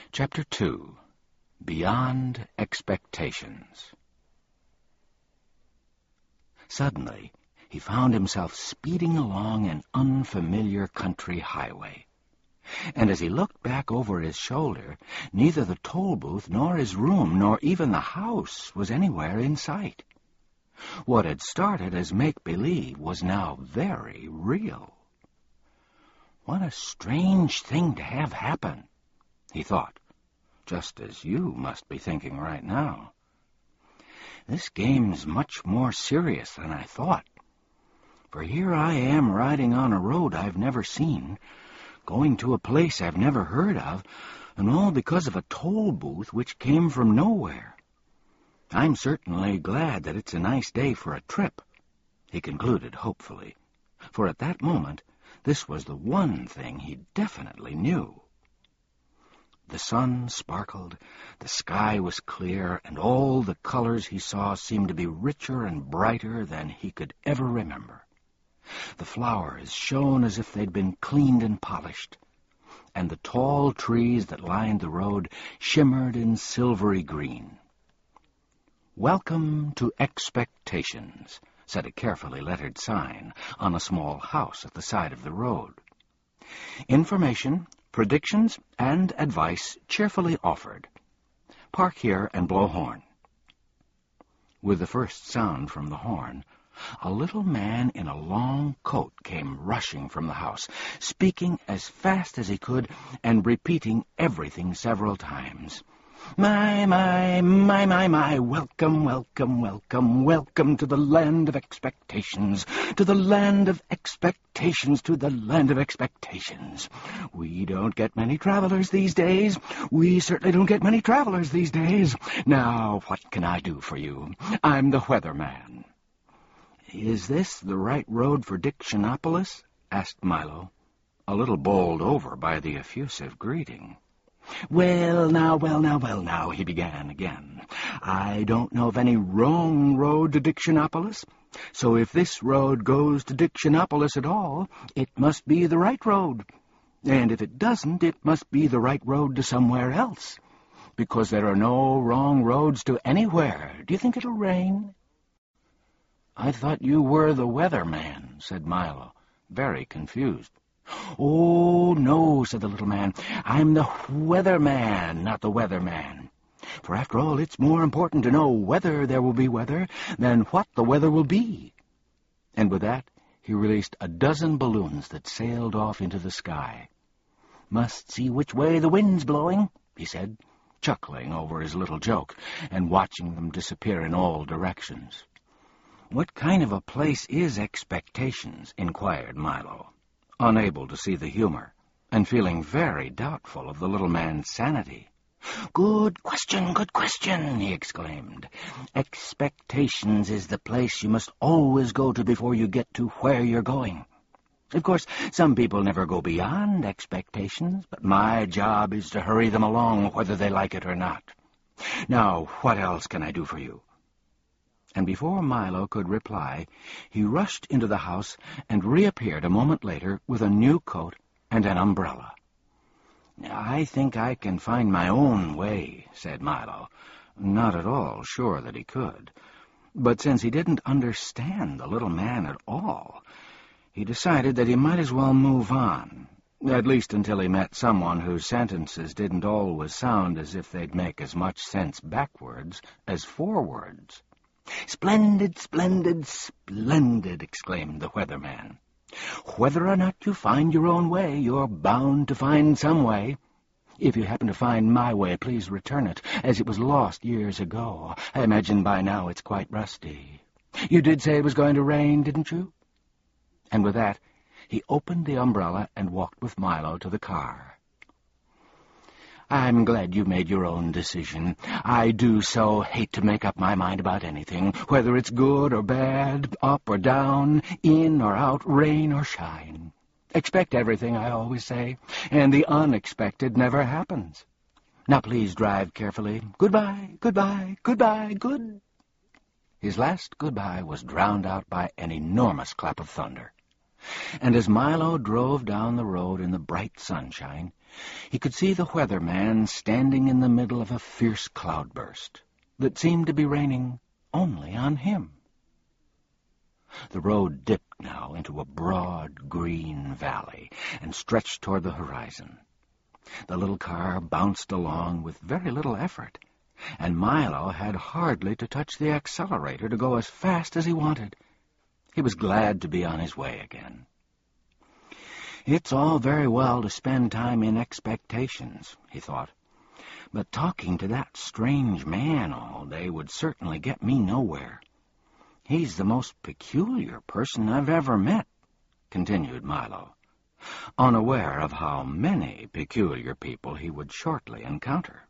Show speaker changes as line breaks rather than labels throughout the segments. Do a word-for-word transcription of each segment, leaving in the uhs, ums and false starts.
Chapter two. Beyond Expectations. Suddenly, he found himself speeding along an unfamiliar country highway. And as he looked back over his shoulder, neither the toll booth nor his room nor even the house was anywhere in sight. What had started as make-believe was now very real. What a strange thing to have happen, he thought, just as you must be thinking right now. This game's much more serious than I thought. For here I am riding on a road I've never seen, going to a place I've never heard of, and all because of a toll booth which came from nowhere. I'm certainly glad that it's a nice day for a trip, he concluded hopefully, for at that moment this was the one thing he definitely knew. The sun sparkled, the sky was clear, and all the colors he saw seemed to be richer and brighter than he could ever remember. The flowers shone as if they'd been cleaned and polished, and the tall trees that lined the road shimmered in silvery green. "Welcome to Expectations," said a carefully lettered sign on a small house at the side of the road. "Information, predictions, and advice cheerfully offered. Park here and blow horn." With the first sound from the horn, a little man in a long coat came rushing from the house, speaking as fast as he could and repeating everything several times. "My, my, my, my, my, welcome, welcome, welcome, welcome to the land of expectations, to the land of expectations, to the land of expectations. We don't get many travelers these days. We certainly don't get many travelers these days. Now, what can I do for you? I'm the weatherman." "Is this the right road for Dictionopolis?" asked Milo, a little bowled over by the effusive greeting. "Well, now, well, now, well, now," he began again. "I don't know of any wrong road to Dictionopolis, so if this road goes to Dictionopolis at all, it must be the right road. And if it doesn't, it must be the right road to somewhere else, because there are no wrong roads to anywhere. Do you think it'll rain?" "I thought you were the weatherman," said Milo, very confused. "Oh, no," said the little man. "I'm the weatherman, not the weatherman. For after all, it's more important to know whether there will be weather than what the weather will be." And with that, he released a dozen balloons that sailed off into the sky. "Must see which way the wind's blowing," he said, chuckling over his little joke and watching them disappear in all directions. "What kind of a place is Expectations?" inquired Milo, unable to see the humor, and feeling very doubtful of the little man's sanity. "Good question, good question," he exclaimed. "Expectations is the place you must always go to before you get to where you're going. Of course, some people never go beyond expectations, but my job is to hurry them along whether they like it or not. Now, what else can I do for you?" And before Milo could reply, he rushed into the house and reappeared a moment later with a new coat and an umbrella. "I think I can find my own way," said Milo, not at all sure that he could. But since he didn't understand the little man at all, he decided that he might as well move on, at least until he met someone whose sentences didn't always sound as if they'd make as much sense backwards as forwards. "Splendid, splendid, splendid," exclaimed the weatherman. "Whether or not you find your own way, you're bound to find some way. If you happen to find my way, please return it, as it was lost years ago. I imagine by now it's quite rusty. You did say it was going to rain, didn't you?" And with that, he opened the umbrella and walked with Milo to the car. "I'm glad you made your own decision. I do so hate to make up my mind about anything, whether it's good or bad, up or down, in or out, rain or shine. Expect everything, I always say, and the unexpected never happens. Now please drive carefully. Goodbye, goodbye, goodbye, good—" His last goodbye was drowned out by an enormous clap of thunder. And as Milo drove down the road in the bright sunshine, he could see the weatherman standing in the middle of a fierce cloudburst that seemed to be raining only on him. The road dipped now into a broad green valley and stretched toward the horizon. The little car bounced along with very little effort, and Milo had hardly to touch the accelerator to go as fast as he wanted. He was glad to be on his way again. It's all very well to spend time in expectations, he thought, but talking to that strange man all day would certainly get me nowhere. He's the most peculiar person I've ever met, continued Milo, unaware of how many peculiar people he would shortly encounter.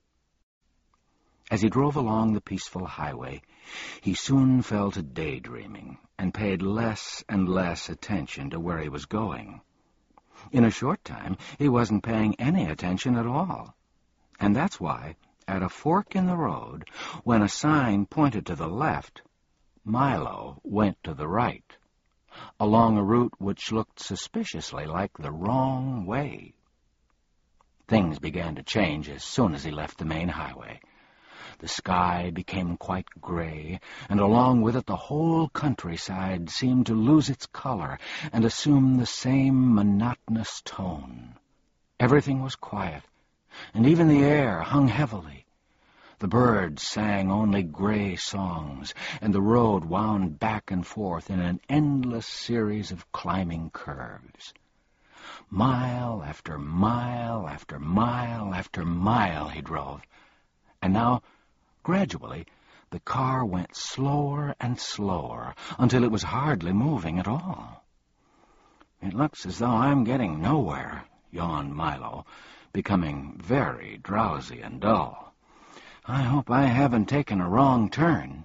As he drove along the peaceful highway, he soon fell to daydreaming and paid less and less attention to where he was going. In a short time, he wasn't paying any attention at all. And that's why, at a fork in the road, when a sign pointed to the left, Milo went to the right, along a route which looked suspiciously like the wrong way. Things began to change as soon as he left the main highway. The sky became quite gray, and along with it the whole countryside seemed to lose its color and assume the same monotonous tone. Everything was quiet, and even the air hung heavily. The birds sang only gray songs, and the road wound back and forth in an endless series of climbing curves. Mile after mile after mile after mile he drove, and now, gradually, the car went slower and slower until it was hardly moving at all. "It looks as though I'm getting nowhere," yawned Milo, becoming very drowsy and dull. "I hope I haven't taken a wrong turn."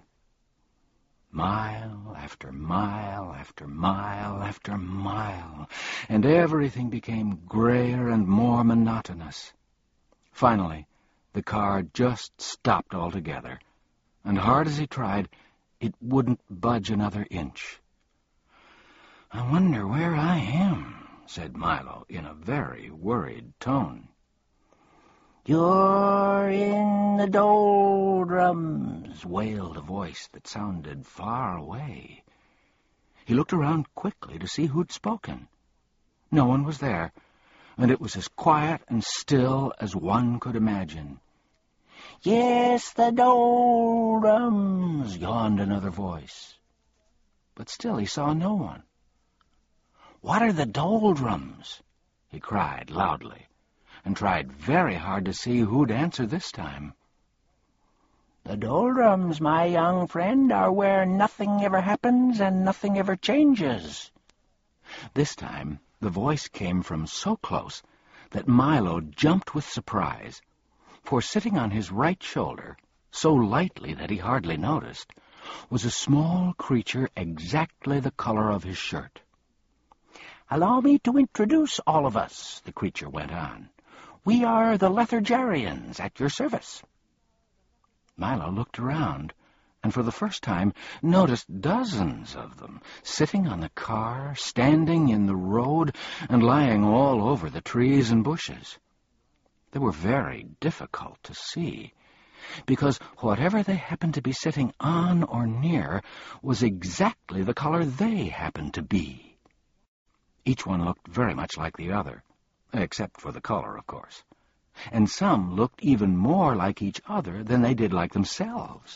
Mile after mile after mile after mile, and everything became grayer and more monotonous. Finally, the car just stopped altogether, and hard as he tried, it wouldn't budge another inch. "I wonder where I am," said Milo in a very worried tone. "You're in the doldrums," wailed a voice that sounded far away. He looked around quickly to see who'd spoken. No one was there, and it was as quiet and still as one could imagine. "Yes, the doldrums," yawned another voice. But still he saw no one. "What are the doldrums?" he cried loudly, and tried very hard to see who'd answer this time. "The doldrums, my young friend, are where nothing ever happens and nothing ever changes." This time the voice came from so close that Milo jumped with surprise, for sitting on his right shoulder, so lightly that he hardly noticed, was a small creature exactly the color of his shirt. "Allow me to introduce all of us," the creature went on. "We are the Lethargarians at your service." Milo looked around, and for the first time noticed dozens of them, sitting on the car, standing in the road, and lying all over the trees and bushes. They were very difficult to see, because whatever they happened to be sitting on or near was exactly the color they happened to be. Each one looked very much like the other, except for the color, of course, and some looked even more like each other than they did like themselves.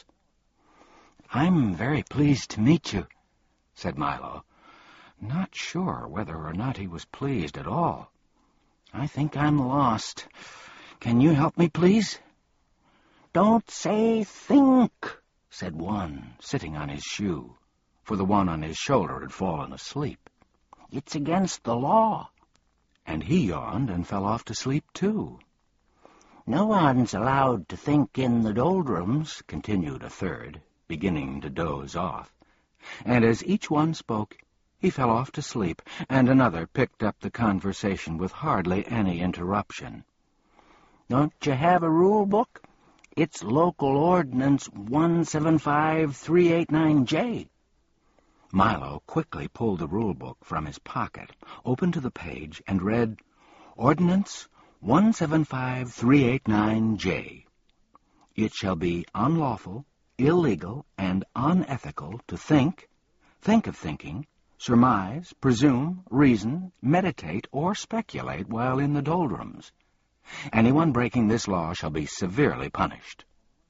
"I'm very pleased to meet you," said Milo, not sure whether or not he was pleased at all. "I think I'm lost. Can you help me, please?" "Don't say think," said one, sitting on his shoe, for the one on his shoulder had fallen asleep. "It's against the law." And he yawned and fell off to sleep, too. "No one's allowed to think in the doldrums," continued a third, beginning to doze off. And as each one spoke, he fell off to sleep, and another picked up the conversation with hardly any interruption. "Don't you have a rule book? It's Local Ordinance one seven five three eight nine J. Milo quickly pulled the rule book from his pocket, opened to the page, and read, Ordinance one seven five three eight nine J. It shall be unlawful, illegal, and unethical to think, think of thinking, surmise, presume, reason, meditate, or speculate while in the doldrums. Anyone breaking this law shall be severely punished.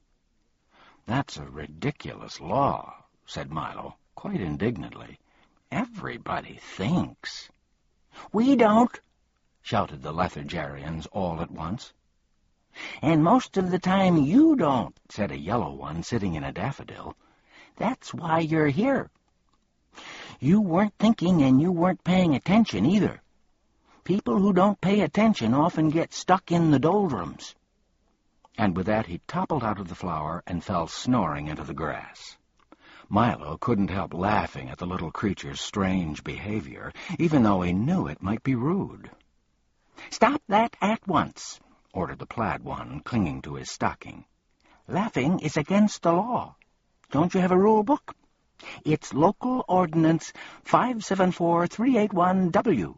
That's a ridiculous law, said Milo, quite indignantly. Everybody thinks. We don't, shouted the Lethargarians all at once. And most of the time you don't, said a yellow one sitting in a daffodil. That's why you're here. You weren't thinking and you weren't paying attention either. People who don't pay attention often get stuck in the doldrums. And with that he toppled out of the flower and fell snoring into the grass. Milo couldn't help laughing at the little creature's strange behavior, even though he knew it might be rude. Stop that at once, ordered the plaid one, clinging to his stocking. Laughing is against the law. Don't you have a rule book? It's Local Ordinance five seven four three eight one W.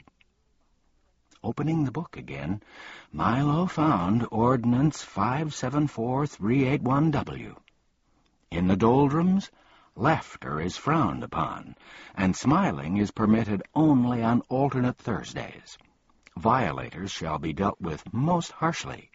Opening the book again, Milo found Ordinance five seven four three eight one W. In the doldrums, laughter is frowned upon, and smiling is permitted only on alternate Thursdays. Violators shall be dealt with most harshly.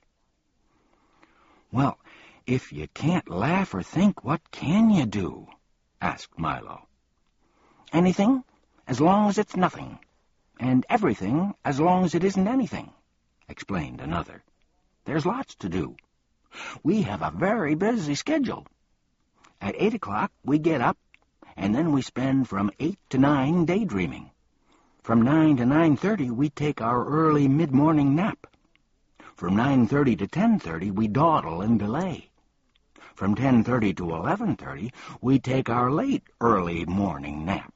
Well, if you can't laugh or think, what can you do? Asked Milo. Anything, as long as it's nothing, and everything, as long as it isn't anything, explained another. There's lots to do. We have a very busy schedule. At eight o'clock we get up, and then we spend from eight to nine daydreaming. From nine to nine thirty we take our early mid-morning nap. From nine thirty to ten thirty we dawdle and delay. From ten thirty to eleven thirty we take our late early morning nap.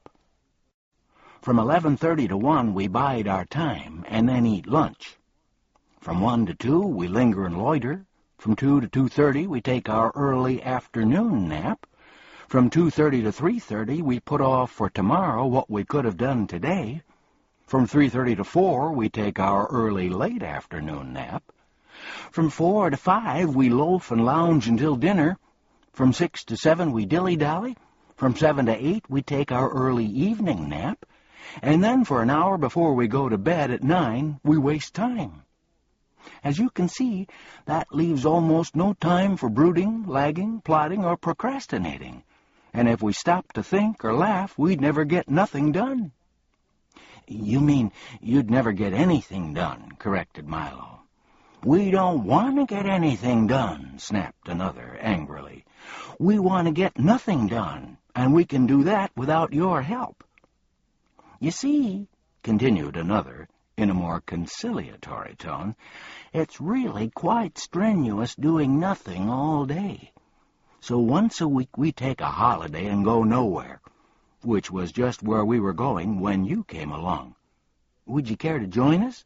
From eleven thirty to one we bide our time and then eat lunch. From one to two we linger and loiter. From two to two thirty we take our early afternoon nap. From two thirty to three thirty we put off for tomorrow what we could have done today. From three thirty to four we take our early late afternoon nap. From four to five we loaf and lounge until dinner. From six to seven we dilly-dally. From seven to eight we take our early evening nap. And then for an hour before we go to bed at nine we waste time. As you can see, that leaves almost no time for brooding, lagging, plotting, or procrastinating. And if we stopped to think or laugh, we'd never get nothing done. You mean you'd never get anything done, corrected Milo. We don't want to get anything done, snapped another angrily. We want to get nothing done, and we can do that without your help. You see, continued another, in a more conciliatory tone, it's really quite strenuous doing nothing all day. So once a week we take a holiday and go nowhere, which was just where we were going when you came along. Would you care to join us?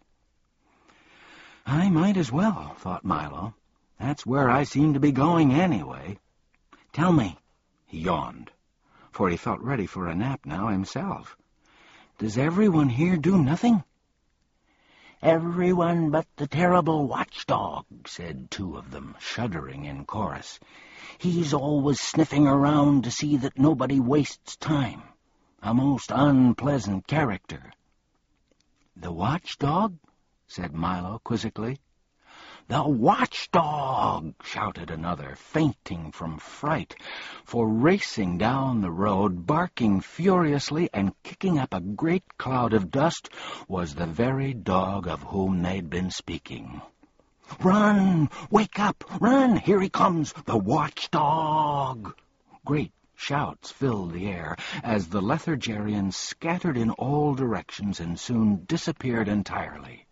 I might as well, thought Milo. That's where I seem to be going anyway. Tell me, he yawned, for he felt ready for a nap now himself. Does everyone here do nothing? Everyone but the terrible watchdog, said two of them, shuddering in chorus. He's always sniffing around to see that nobody wastes time. A most unpleasant character. The watchdog? Said Milo quizzically. The watchdog! Shouted another, fainting from fright, for racing down the road, barking furiously and kicking up a great cloud of dust, was the very dog of whom they'd been speaking. Run! Wake up! Run! Here he comes! The watchdog! Great shouts filled the air as the Lethargarians scattered in all directions and soon disappeared entirely.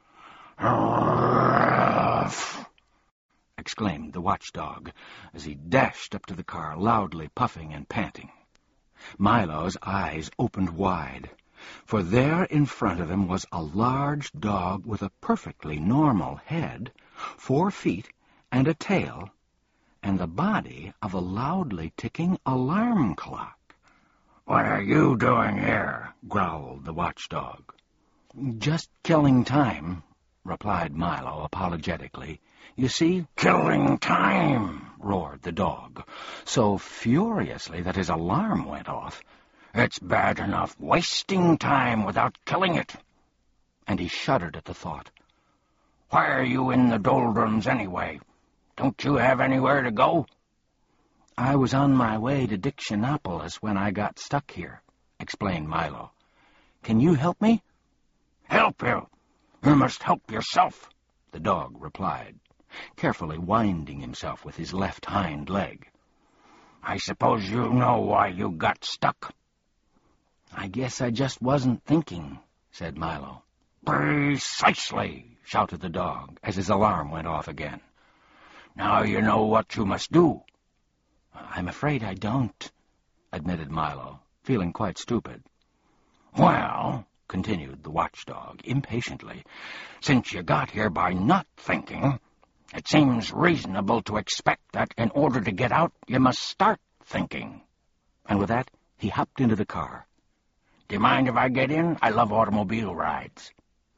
"Ruff!" exclaimed the watchdog as he dashed up to the car, loudly puffing and panting. Milo's eyes opened wide, for there in front of him was a large dog with a perfectly normal head, four feet, and a tail, and the body of a loudly ticking alarm clock.
"What are you doing here?" growled the watchdog.
"Just killing time," replied Milo apologetically. "You see—"
"Killing time!"
roared the dog, so furiously that his alarm went off.
"It's bad enough wasting time without killing it."
And he shuddered at the thought.
"Why are you in the doldrums anyway? Don't you have anywhere to go?"
"I was on my way to Dictionopolis when I got stuck here," explained Milo. "Can you help me?"
"Help you? You must help yourself," the dog replied,
carefully winding himself with his left hind leg.
"I suppose you know why you got stuck?"
"I guess I just wasn't thinking," said Milo.
"Precisely," shouted the dog as his alarm went off again. "Now you know what you must do."
"I'm afraid I don't," admitted Milo, feeling quite stupid.
"Well," continued the watchdog impatiently, "since you got here by not thinking, it seems reasonable to expect that in order to get out, you must start thinking."
And with that, he hopped into the car.
"Do you mind if I get in? I love automobile rides."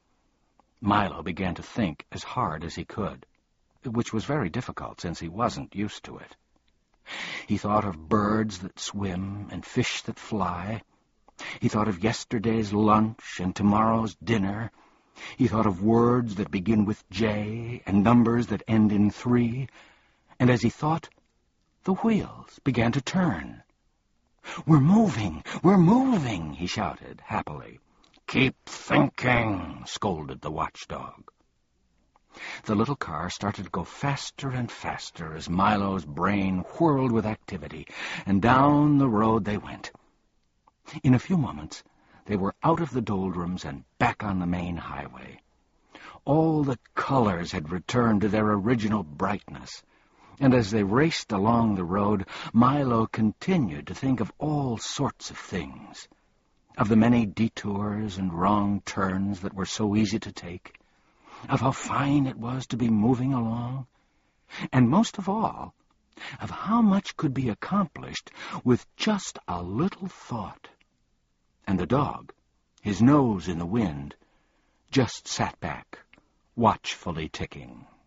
Milo began to think as hard as he could, which was very difficult since he wasn't used to it. He thought of birds that swim and fish that fly. He thought of yesterday's lunch and tomorrow's dinner. He thought of words that begin with J and numbers that end in three. And as he thought, the wheels began to turn. "We're moving! We're moving!" he shouted happily.
"Keep thinking," scolded the watchdog.
The little car started to go faster and faster as Milo's brain whirled with activity, and down the road they went. In a few moments, they were out of the doldrums and back on the main highway. All the colors had returned to their original brightness, and as they raced along the road, Milo continued to think of all sorts of things, of the many detours and wrong turns that were so easy to take, of how fine it was to be moving along, and most of all, of how much could be accomplished with just a little thought. And the dog, his nose in the wind, just sat back, watchfully ticking.